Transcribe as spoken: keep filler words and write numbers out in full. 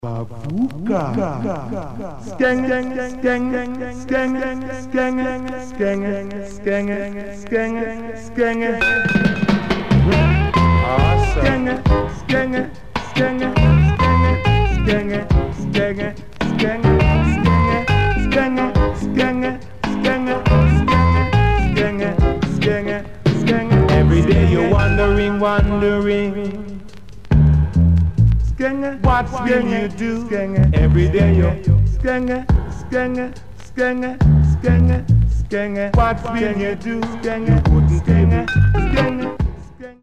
Babuka. Skeng, skeng, skeng, skeng, skeng, skeng, skeng, skeng, skeng. Awesome. Skeng, skeng, skeng, skeng, skeng, skeng, skeng, skeng, skeng, skeng, skeng, skeng, skeng. Every day you're wondering, wondering. What will you do? Every day you're skenge, skenge, skenge, skenge, skenge. What will you do? You wouldn't skenge, skenge.